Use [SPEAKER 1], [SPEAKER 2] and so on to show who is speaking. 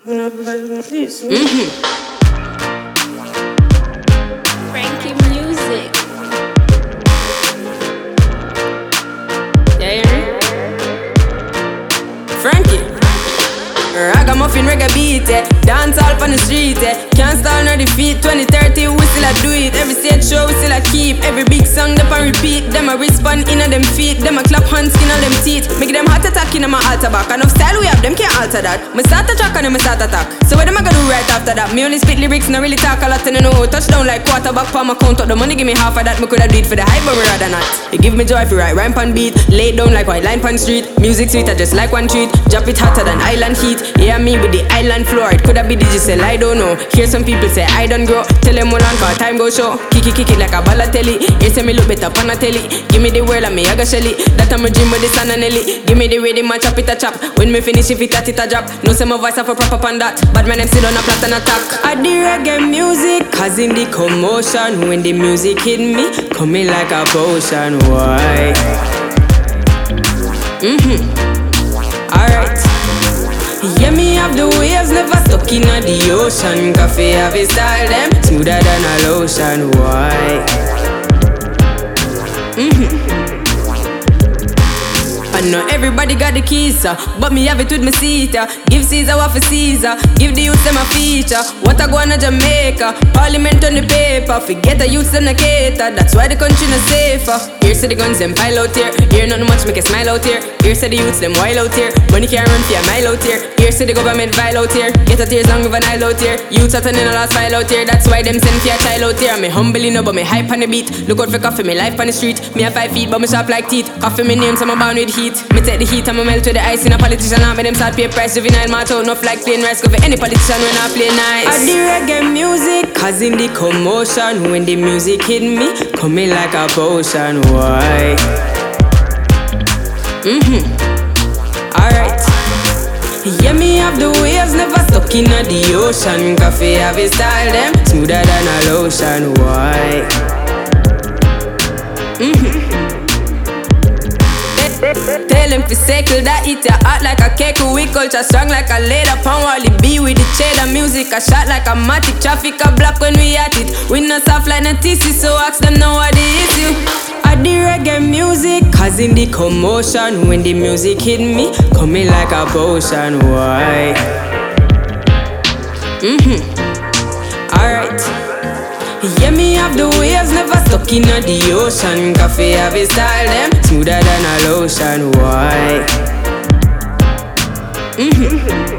[SPEAKER 1] Frankie Music. Yeah, Frankie. Ragamuffin reggae beat, dance all on the street, can't stall nor defeat. 2030 we still a do it. Every stage show we still a keep. Every big song them a repeat. Them a respond in a them feet. Them a clap hands skin on them teeth. Make them heart attack in my altar back. Enough style we have, them can't alter that. Me start a track and them start attack. So what them a gonna do right after that? Me only spit lyrics, no really talk a lot and I know. Touchdown like quarterback, palm account up the money, give me half of that. Me coulda do it for the hype, but me rather not. It give me joy if you write rhyme pan beat. Lay down like white line pan street. Music sweet, I just like one treat. Drop it hotter than island heat. Yeah, me with the island floor. It coulda be digital, I don't know. Hear some people say I don't grow. Tell them all on cause time go show. Kick it like a Balotelli. Here say me look better pan a telly. Give me the world and me I go shelly. That I'm a dream with the sun and Nelly. Give me the rhythm and chop it a chop. When me finish if it a drop. No say my voice have a proper pan that. But man them still on a plot and attack. I the reggae music causing the commotion. When the music hit me, coming like a potion. Why? Alright. Yeah, me have the waves, never stuck in the ocean. Coffee have a style, them smoother than a lotion. Why? I know everybody got the keys, but me have it with me seater. Give Caesar what for Caesar, give the youths them a feature. What I go on to Jamaica, parliament on the paper. Forget the youths them a cater, that's why the country no safer. Here say the guns them pile out here, here nothing much make a smile out here. Here say the youths them wild out here, money can't run for a mile out here. Here say the government vile out here, get a tears long of an aisle out here. Youths are turning a last file out here, that's why them send for a child out here. Me humbly know but me hype on the beat, look out for coffee, me life on the street. Me have 5 feet but me sharp like teeth, coffee me name so I'm born with heat. Me take the heat and me melt with the ice in a politician and make them start pay price. Juvenile march out enough like plain rice. Go for any politician when I play nice. I the reggae music causing the commotion. When the music hit me, coming like a potion. Why? Alright. Yeah, me have the waves, never stuck in the ocean. Coffee have a style, them smoother than a lotion. Why? Tell him to circle that eat ya hot like a cake. We culture strong like a leather. Pound Wally B with the cheddar. Music a shot like a matic. Traffic a block when we at it. We not soft like no TC, so ask them know what the issue. I the reggae music causing the commotion. When the music hit me, coming like a potion. Why? Alright. Yeah, me have the waves, never stuck in the ocean. Coffee have a style, them smoother than a lotion. Why?